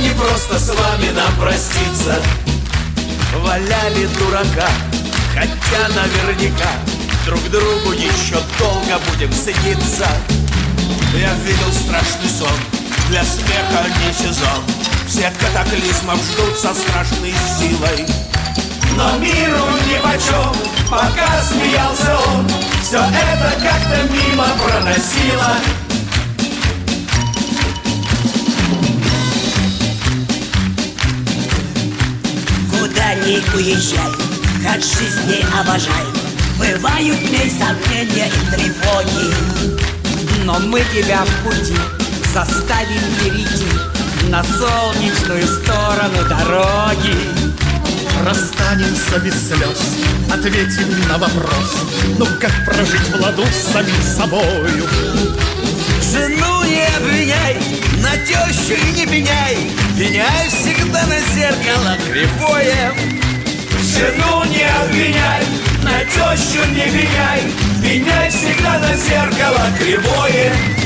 не просто с вами нам проститься. Валяли дурака, хотя наверняка друг другу еще долго будем сниться. Я видел страшный сон, для смеха не сезон. Все катаклизмов ждут со страшной силой. Но миру нипочем, пока смеялся он, все это как-то мимо проносило. Куда ни уезжай, от жизни обожай. Бывают в ней сомнения и тревоги, но мы тебя в пути заставим перейти на солнечную сторону дороги. Расстанемся без слез, ответим на вопрос: ну как прожить в ладу с самим собою? Жену не обвиняй, на тещу и не пеняй, пеняй всегда на зеркало кривое. Жену не обвиняй, на тещу не пеняй, пеняй всегда на зеркало кривое.